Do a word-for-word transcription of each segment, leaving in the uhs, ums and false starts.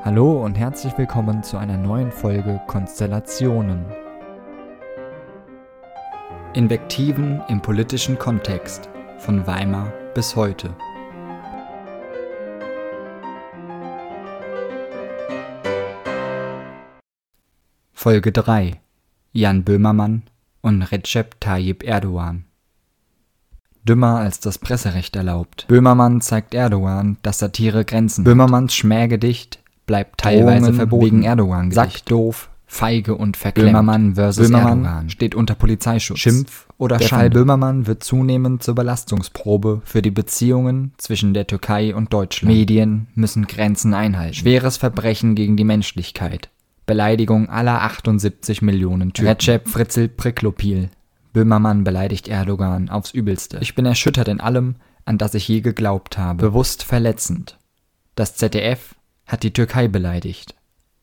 Hallo und herzlich willkommen zu einer neuen Folge Konstellationen. Invektiven im politischen Kontext von Weimar bis heute. Folge drei: Jan Böhmermann und Recep Tayyip Erdogan. Dümmer als das Presserecht erlaubt. Böhmermann zeigt Erdogan, dass Satire Grenzen hat. Böhmermanns Schmähgedicht bleibt teilweise Drohungen verboten. wegen Erdogan-Gedicht. Sackdoof, feige und verklemmt. Böhmermann versus Böhmermann Erdogan. steht unter Polizeischutz. Schimpf oder Der Schande. Fall Böhmermann wird zunehmend zur Belastungsprobe für die Beziehungen zwischen der Türkei und Deutschland. Medien müssen Grenzen einhalten. Schweres Verbrechen gegen die Menschlichkeit. Beleidigung aller achtundsiebzig Millionen Türken. Recep Fritzl Priklopil. Böhmermann beleidigt Erdogan aufs Übelste. Ich bin erschüttert in allem, an das ich je geglaubt habe. Bewusst verletzend. Das Z D F hat die Türkei beleidigt.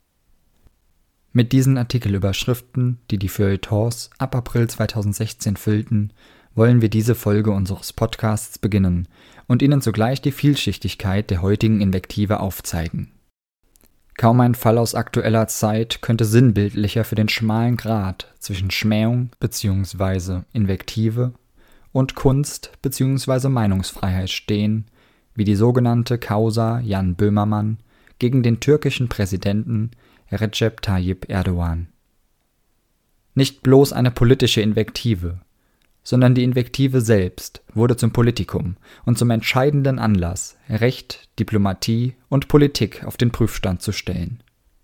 Mit diesen Artikelüberschriften, die die Feuilletons ab April zweitausendsechzehn füllten, wollen wir diese Folge unseres Podcasts beginnen und Ihnen zugleich die Vielschichtigkeit der heutigen Invektive aufzeigen. Kaum ein Fall aus aktueller Zeit könnte sinnbildlicher für den schmalen Grat zwischen Schmähung bzw. Invektive und Kunst bzw. Meinungsfreiheit stehen, wie die sogenannte Causa Jan Böhmermann gegen den türkischen Präsidenten Recep Tayyip Erdogan. Nicht bloß eine politische Invektive, sondern die Invektive selbst wurde zum Politikum und zum entscheidenden Anlass, Recht, Diplomatie und Politik auf den Prüfstand zu stellen.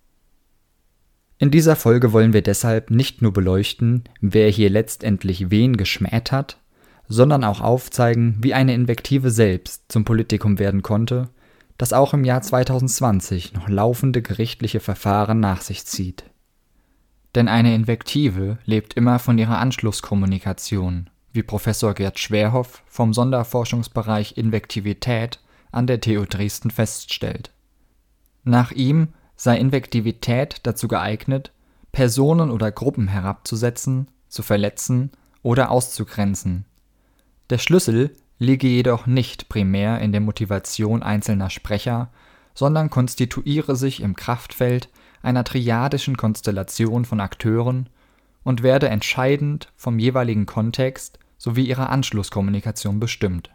In dieser Folge wollen wir deshalb nicht nur beleuchten, wer hier letztendlich wen geschmäht hat, sondern auch aufzeigen, wie eine Invektive selbst zum Politikum werden konnte, das auch im Jahr zweitausendzwanzig noch laufende gerichtliche Verfahren nach sich zieht. Denn eine Invektive lebt immer von ihrer Anschlusskommunikation, wie Professor Gerd Schwerhoff vom Sonderforschungsbereich Invektivität an der T U Dresden feststellt. Nach ihm sei Invektivität dazu geeignet, Personen oder Gruppen herabzusetzen, zu verletzen oder auszugrenzen. Der Schlüssel liege jedoch nicht primär in der Motivation einzelner Sprecher, sondern konstituiere sich im Kraftfeld einer triadischen Konstellation von Akteuren und werde entscheidend vom jeweiligen Kontext sowie ihrer Anschlusskommunikation bestimmt.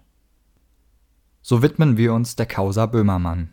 So widmen wir uns der Causa Böhmermann.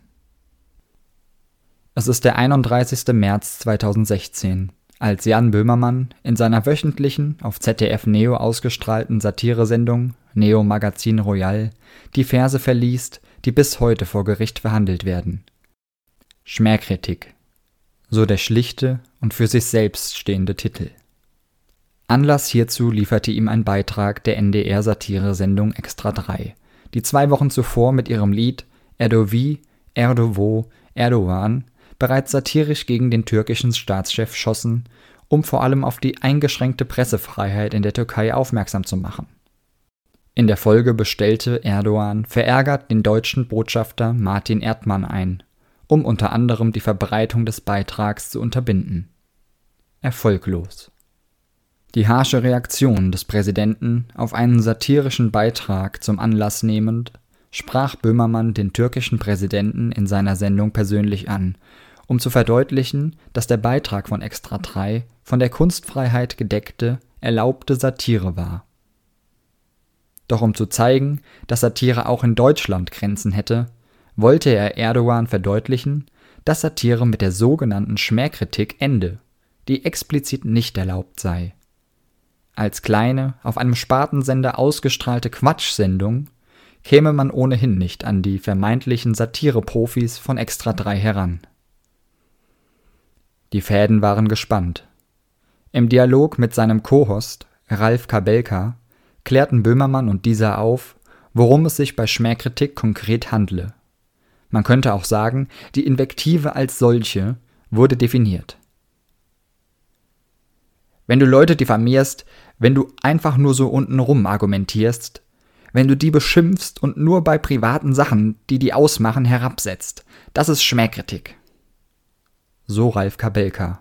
Es ist der einunddreißigster März zweitausendsechzehn, als Jan Böhmermann in seiner wöchentlichen, auf Z D F Neo ausgestrahlten Satiresendung Neo Magazin Royal die Verse verliest, die bis heute vor Gericht verhandelt werden. Schmähkritik. So der schlichte und für sich selbst stehende Titel. Anlass hierzu lieferte ihm ein Beitrag der N D R-Satiresendung Extra drei, die zwei Wochen zuvor mit ihrem Lied Erdovi, Erdovo, Erdogan bereits satirisch gegen den türkischen Staatschef schossen, um vor allem auf die eingeschränkte Pressefreiheit in der Türkei aufmerksam zu machen. In der Folge bestellte Erdogan verärgert den deutschen Botschafter Martin Erdmann ein, um unter anderem die Verbreitung des Beitrags zu unterbinden. Erfolglos. Die harsche Reaktion des Präsidenten auf einen satirischen Beitrag zum Anlass nehmend, sprach Böhmermann den türkischen Präsidenten in seiner Sendung persönlich an, um zu verdeutlichen, dass der Beitrag von Extra drei von der Kunstfreiheit gedeckte, erlaubte Satire war. Doch um zu zeigen, dass Satire auch in Deutschland Grenzen hätte, wollte er Erdogan verdeutlichen, dass Satire mit der sogenannten Schmähkritik ende, die explizit nicht erlaubt sei. Als kleine, auf einem Spartensender ausgestrahlte Quatschsendung käme man ohnehin nicht an die vermeintlichen Satire-Profis von Extra drei heran. Die Fäden waren gespannt. Im Dialog mit seinem Co-Host Ralf Kabelka klärten Böhmermann und dieser auf, worum es sich bei Schmähkritik konkret handle. Man könnte auch sagen, die Invektive als solche wurde definiert. Wenn du Leute diffamierst, wenn du einfach nur so untenrum argumentierst, wenn du die beschimpfst und nur bei privaten Sachen, die die ausmachen, herabsetzt, das ist Schmähkritik. So Ralf Kabelka.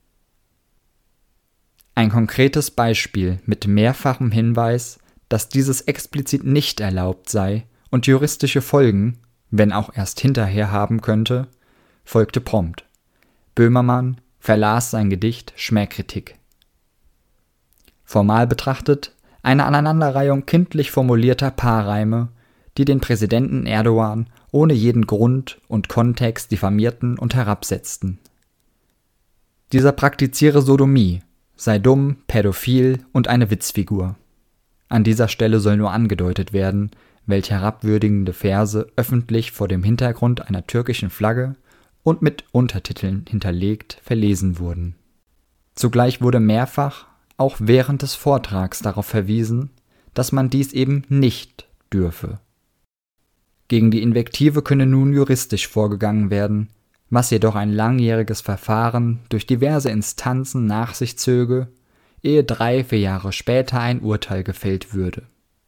Ein konkretes Beispiel mit mehrfachem Hinweis, dass dieses explizit nicht erlaubt sei und juristische Folgen, wenn auch erst hinterher haben könnte, folgte prompt. Böhmermann verlas sein Gedicht Schmähkritik. Formal betrachtet eine Aneinanderreihung kindlich formulierter Paarreime, die den Präsidenten Erdogan ohne jeden Grund und Kontext diffamierten und herabsetzten. Dieser praktiziere Sodomie, sei dumm, pädophil und eine Witzfigur. An dieser Stelle soll nur angedeutet werden, welche herabwürdigende Verse öffentlich vor dem Hintergrund einer türkischen Flagge und mit Untertiteln hinterlegt verlesen wurden. Zugleich wurde mehrfach, auch während des Vortrags, darauf verwiesen, dass man dies eben nicht dürfe. Gegen die Invektive könne nun juristisch vorgegangen werden, was jedoch ein langjähriges Verfahren durch diverse Instanzen nach sich zöge, ehe drei, vier Jahre später ein Urteil gefällt würde.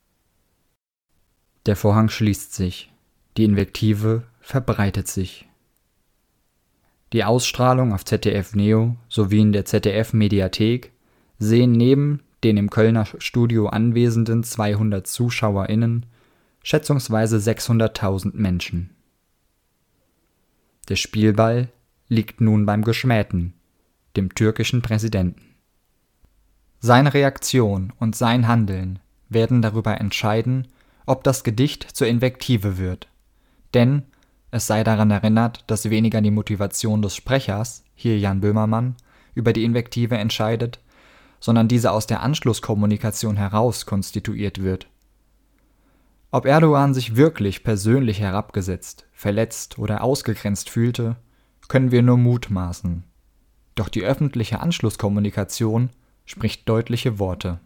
Der Vorhang schließt sich, die Invektive verbreitet sich. Die Ausstrahlung auf Z D F Neo sowie in der Z D F-Mediathek sehen neben den im Kölner Studio anwesenden zweihundert ZuschauerInnen schätzungsweise sechshunderttausend Menschen. Der Spielball liegt nun beim Geschmähten, dem türkischen Präsidenten. Seine Reaktion und sein Handeln werden darüber entscheiden, ob das Gedicht zur Invektive wird. Denn es sei daran erinnert, dass weniger die Motivation des Sprechers, hier Jan Böhmermann, über die Invektive entscheidet, sondern diese aus der Anschlusskommunikation heraus konstituiert wird. Ob Erdogan sich wirklich persönlich herabgesetzt, verletzt oder ausgegrenzt fühlte, können wir nur mutmaßen. Doch die öffentliche Anschlusskommunikation spricht deutliche Worte.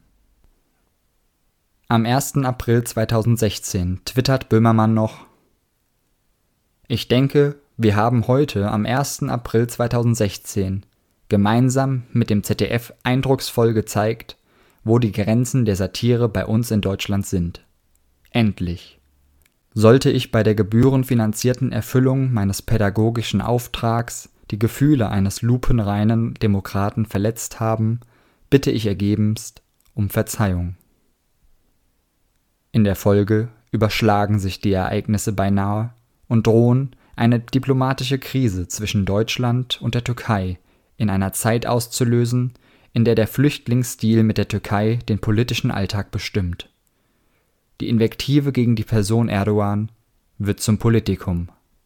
Am ersten April zweitausendsechzehn twittert Böhmermann noch: Ich denke, wir haben heute am ersten April zweitausendsechzehn gemeinsam mit dem Z D F eindrucksvoll gezeigt, wo die Grenzen der Satire bei uns in Deutschland sind. Endlich. Sollte ich bei der gebührenfinanzierten Erfüllung meines pädagogischen Auftrags die Gefühle eines lupenreinen Demokraten verletzt haben, bitte ich ergebenst um Verzeihung. In der Folge überschlagen sich die Ereignisse beinahe und drohen, eine diplomatische Krise zwischen Deutschland und der Türkei in einer Zeit auszulösen, in der der Flüchtlingsdeal mit der Türkei den politischen Alltag bestimmt. Die Invektive gegen die Person Erdogan wird zum Politikum.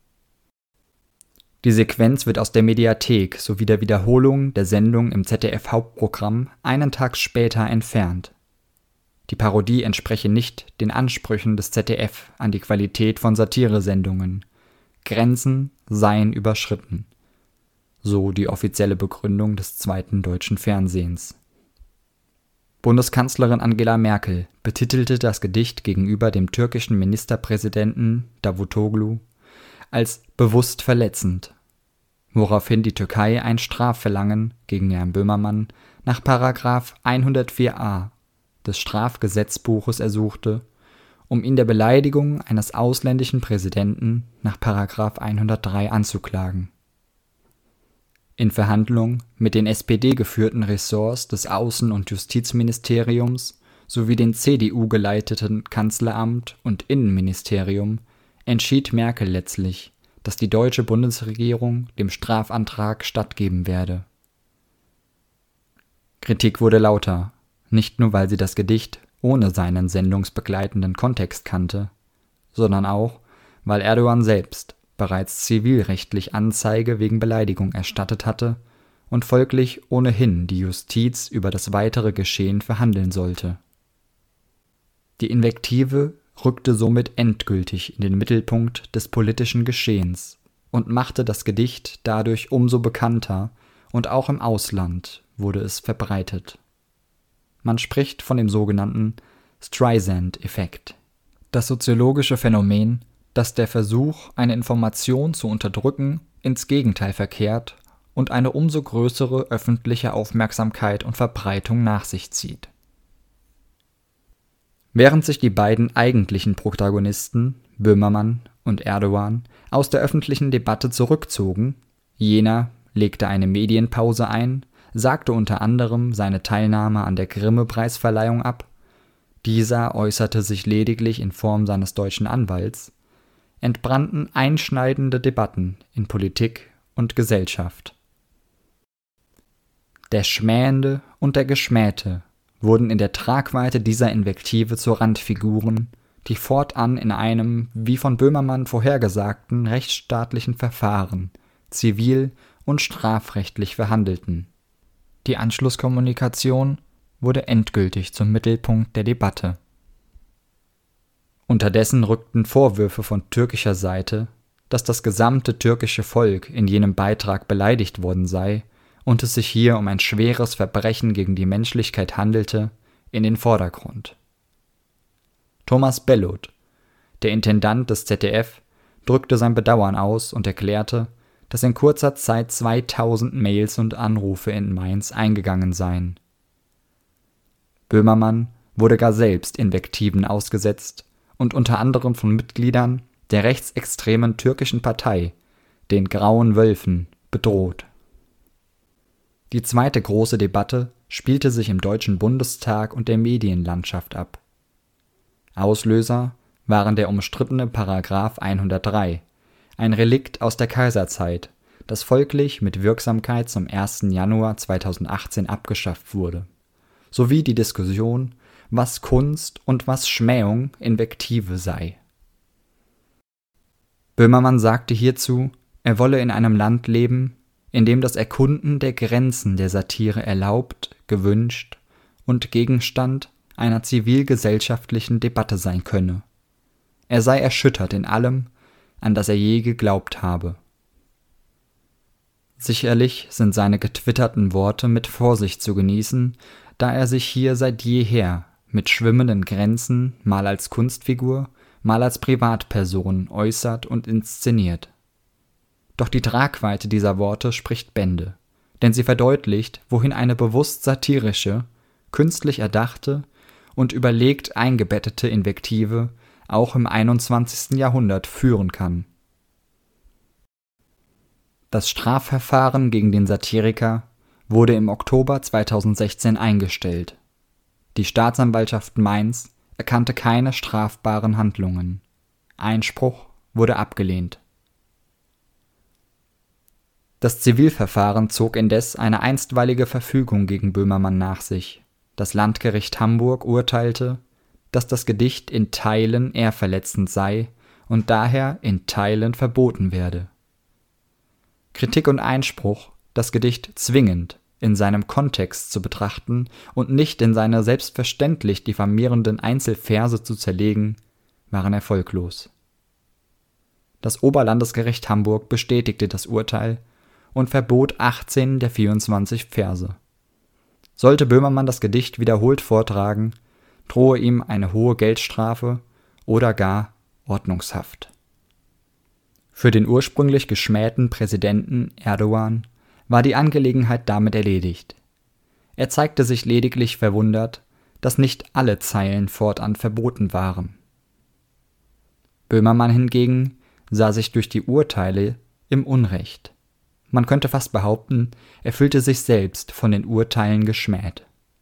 Die Sequenz wird aus der Mediathek sowie der Wiederholung der Sendung im Z D F-Hauptprogramm einen Tag später entfernt. Die Parodie entspreche nicht den Ansprüchen des Z D F an die Qualität von Satiresendungen. Grenzen seien überschritten. So die offizielle Begründung des zweiten deutschen Fernsehens. Bundeskanzlerin Angela Merkel betitelte das Gedicht gegenüber dem türkischen Ministerpräsidenten Davutoglu als bewusst verletzend, woraufhin die Türkei ein Strafverlangen gegen Jan Böhmermann nach Paragraph hundertvier a des Strafgesetzbuches ersuchte, um ihn der Beleidigung eines ausländischen Präsidenten nach Paragraph hundertdrei anzuklagen. In Verhandlungen mit den S P D-geführten Ressorts des Außen- und Justizministeriums sowie den C D U-geleiteten Kanzleramt und Innenministerium entschied Merkel letztlich, dass die deutsche Bundesregierung dem Strafantrag stattgeben werde. Kritik wurde lauter, nicht nur weil sie das Gedicht ohne seinen sendungsbegleitenden Kontext kannte, sondern auch, weil Erdogan selbst bereits zivilrechtlich Anzeige wegen Beleidigung erstattet hatte und folglich ohnehin die Justiz über das weitere Geschehen verhandeln sollte. Die Invektive rückte somit endgültig in den Mittelpunkt des politischen Geschehens und machte das Gedicht dadurch umso bekannter, und auch im Ausland wurde es verbreitet. Man spricht von dem sogenannten Streisand-Effekt. Das soziologische Phänomen, dass der Versuch, eine Information zu unterdrücken, ins Gegenteil verkehrt und eine umso größere öffentliche Aufmerksamkeit und Verbreitung nach sich zieht. Während sich die beiden eigentlichen Protagonisten, Böhmermann und Erdogan, aus der öffentlichen Debatte zurückzogen, jener legte eine Medienpause ein, sagte unter anderem seine Teilnahme an der Grimme-Preisverleihung ab, dieser äußerte sich lediglich in Form seines deutschen Anwalts, entbrannten einschneidende Debatten in Politik und Gesellschaft. Der Schmähende und der Geschmähte wurden in der Tragweite dieser Invektive zu Randfiguren, die fortan in einem, wie von Böhmermann vorhergesagten, rechtsstaatlichen Verfahren zivil- und strafrechtlich verhandelten. Die Anschlusskommunikation wurde endgültig zum Mittelpunkt der Debatte. Unterdessen rückten Vorwürfe von türkischer Seite, dass das gesamte türkische Volk in jenem Beitrag beleidigt worden sei und es sich hier um ein schweres Verbrechen gegen die Menschlichkeit handelte, in den Vordergrund. Thomas Bellot, der Intendant des Z D F, drückte sein Bedauern aus und erklärte, dass in kurzer Zeit zweitausend Mails und Anrufe in Mainz eingegangen seien. Böhmermann wurde gar selbst Invektiven ausgesetzt und unter anderem von Mitgliedern der rechtsextremen türkischen Partei, den Grauen Wölfen, bedroht. Die zweite große Debatte spielte sich im Deutschen Bundestag und der Medienlandschaft ab. Auslöser waren der umstrittene Paragraph hundertdrei, ein Relikt aus der Kaiserzeit, das folglich mit Wirksamkeit zum ersten Januar zweitausendachtzehn abgeschafft wurde, sowie die Diskussion, was Kunst und was Schmähung Invektive sei. Böhmermann sagte hierzu, er wolle in einem Land leben, in dem das Erkunden der Grenzen der Satire erlaubt, gewünscht und Gegenstand einer zivilgesellschaftlichen Debatte sein könne. Er sei erschüttert in allem, an das er je geglaubt habe. Sicherlich sind seine getwitterten Worte mit Vorsicht zu genießen, da er sich hier seit jeher mit schwimmenden Grenzen mal als Kunstfigur, mal als Privatperson äußert und inszeniert. Doch die Tragweite dieser Worte spricht Bände, denn sie verdeutlicht, wohin eine bewusst satirische, künstlich erdachte und überlegt eingebettete Invektive auch im einundzwanzigsten Jahrhundert führen kann. Das Strafverfahren gegen den Satiriker wurde im Oktober zweitausendsechzehn eingestellt. Die Staatsanwaltschaft Mainz erkannte keine strafbaren Handlungen. Einspruch wurde abgelehnt. Das Zivilverfahren zog indes eine einstweilige Verfügung gegen Böhmermann nach sich. Das Landgericht Hamburg urteilte, dass das Gedicht in Teilen ehrverletzend sei und daher in Teilen verboten werde. Kritik und Einspruch, das Gedicht zwingend in seinem Kontext zu betrachten und nicht in seine selbstverständlich diffamierenden Einzelverse zu zerlegen, waren erfolglos. Das Oberlandesgericht Hamburg bestätigte das Urteil und verbot achtzehn der vierundzwanzig Verse. Sollte Böhmermann das Gedicht wiederholt vortragen, drohe ihm eine hohe Geldstrafe oder gar Ordnungshaft. Für den ursprünglich geschmähten Präsidenten Erdogan war die Angelegenheit damit erledigt. Er zeigte sich lediglich verwundert, dass nicht alle Zeilen fortan verboten waren. Böhmermann hingegen sah sich durch die Urteile im Unrecht. Man könnte fast behaupten, er fühlte sich selbst von den Urteilen geschmäht.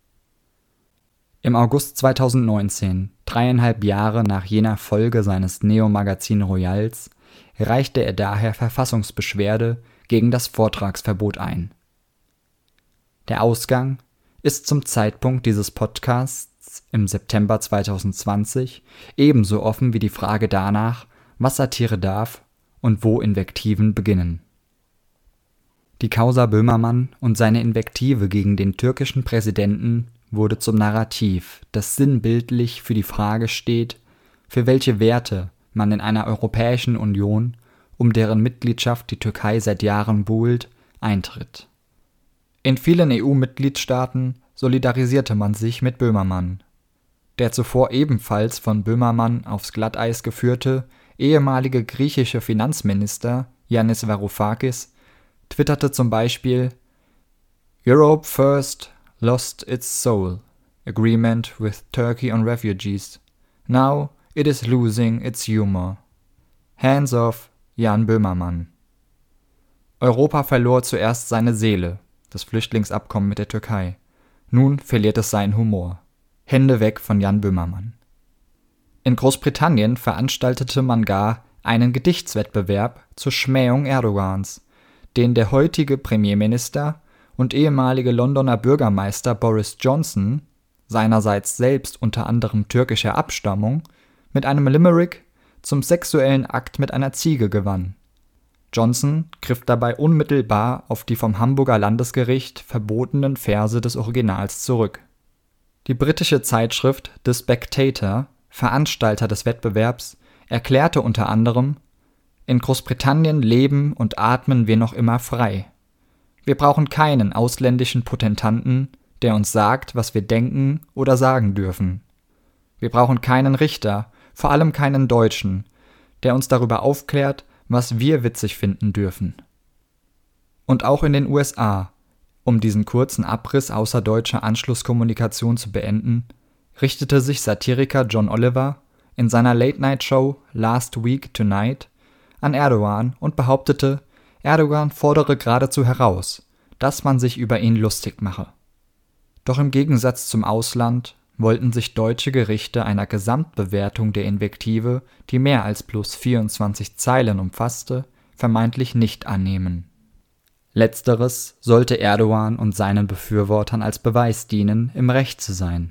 Im August zweitausendneunzehn, dreieinhalb Jahre nach jener Folge seines Neo-Magazin Royals, reichte er daher Verfassungsbeschwerde gegen das Vortragsverbot ein. Der Ausgang ist zum Zeitpunkt dieses Podcasts im September zweitausendzwanzig ebenso offen wie die Frage danach, was Satire darf und wo Invektiven beginnen. Die Causa Böhmermann und seine Invektive gegen den türkischen Präsidenten wurde zum Narrativ, das sinnbildlich für die Frage steht, für welche Werte man in einer Europäischen Union, um deren Mitgliedschaft die Türkei seit Jahren buhlt, eintritt. In vielen E U-Mitgliedstaaten solidarisierte man sich mit Böhmermann. Der zuvor ebenfalls von Böhmermann aufs Glatteis geführte ehemalige griechische Finanzminister Yannis Varoufakis twitterte zum Beispiel: Europe first lost its soul, agreement with Turkey on refugees. Now it is losing its humor. Hands off Jan Böhmermann. Europa verlor zuerst seine Seele, das Flüchtlingsabkommen mit der Türkei. Nun verliert es seinen Humor. Hände weg von Jan Böhmermann. In Großbritannien veranstaltete man gar einen Gedichtswettbewerb zur Schmähung Erdogans, den der heutige Premierminister und ehemalige Londoner Bürgermeister Boris Johnson, seinerseits selbst unter anderem türkischer Abstammung, mit einem Limerick zum sexuellen Akt mit einer Ziege gewann. Johnson griff dabei unmittelbar auf die vom Hamburger Landesgericht verbotenen Verse des Originals zurück. Die britische Zeitschrift The Spectator, Veranstalter des Wettbewerbs, erklärte unter anderem: In Großbritannien leben und atmen wir noch immer frei. Wir brauchen keinen ausländischen Potentanten, der uns sagt, was wir denken oder sagen dürfen. Wir brauchen keinen Richter, vor allem keinen Deutschen, der uns darüber aufklärt, was wir witzig finden dürfen. Und auch in den U S A, um diesen kurzen Abriss außerdeutscher Anschlusskommunikation zu beenden, richtete sich Satiriker John Oliver in seiner Late-Night-Show Last Week Tonight an Erdogan und behauptete, Erdogan fordere geradezu heraus, dass man sich über ihn lustig mache. Doch im Gegensatz zum Ausland wollten sich deutsche Gerichte einer Gesamtbewertung der Invektive, die mehr als bloß vierundzwanzig Zeilen umfasste, vermeintlich nicht annehmen. Letzteres sollte Erdogan und seinen Befürwortern als Beweis dienen, im Recht zu sein.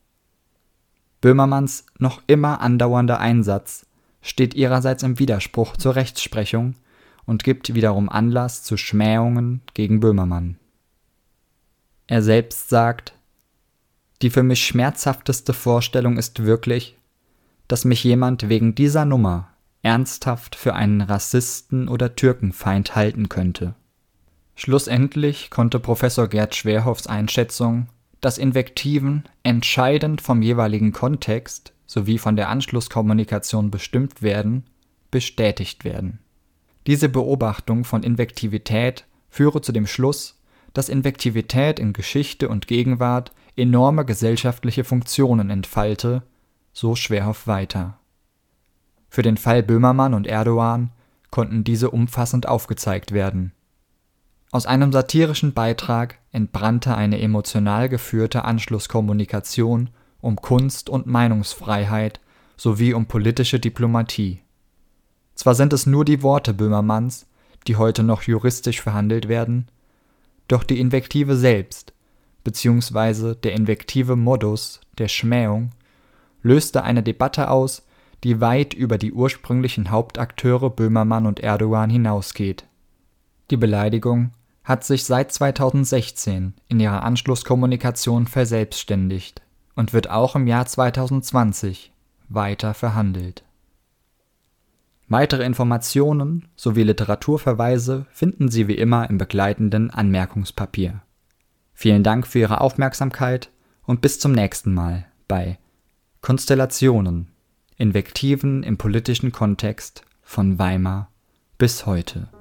Böhmermanns noch immer andauernder Einsatz steht ihrerseits im Widerspruch zur Rechtsprechung und gibt wiederum Anlass zu Schmähungen gegen Böhmermann. Er selbst sagt: Die für mich schmerzhafteste Vorstellung ist wirklich, dass mich jemand wegen dieser Nummer ernsthaft für einen Rassisten oder Türkenfeind halten könnte. Schlussendlich konnte Professor Gerd Schwerhoffs Einschätzung, dass Invektiven entscheidend vom jeweiligen Kontext sowie von der Anschlusskommunikation bestimmt werden, bestätigt werden. Diese Beobachtung von Invektivität führe zu dem Schluss, dass Invektivität in Geschichte und Gegenwart enorme gesellschaftliche Funktionen entfalte, so Schwerhoff weiter. Für den Fall Böhmermann und Erdogan konnten diese umfassend aufgezeigt werden. Aus einem satirischen Beitrag entbrannte eine emotional geführte Anschlusskommunikation um Kunst- und Meinungsfreiheit sowie um politische Diplomatie. Zwar sind es nur die Worte Böhmermanns, die heute noch juristisch verhandelt werden, doch die Invektive selbst, beziehungsweise der invektive Modus der Schmähung, löste eine Debatte aus, die weit über die ursprünglichen Hauptakteure Böhmermann und Erdogan hinausgeht. Die Beleidigung hat sich seit zweitausendsechzehn in ihrer Anschlusskommunikation verselbstständigt und wird auch im Jahr zweitausendzwanzig weiter verhandelt. Weitere Informationen sowie Literaturverweise finden Sie wie immer im begleitenden Anmerkungspapier. Vielen Dank für Ihre Aufmerksamkeit und bis zum nächsten Mal bei Konstellationen, Invektiven im politischen Kontext von Weimar bis heute.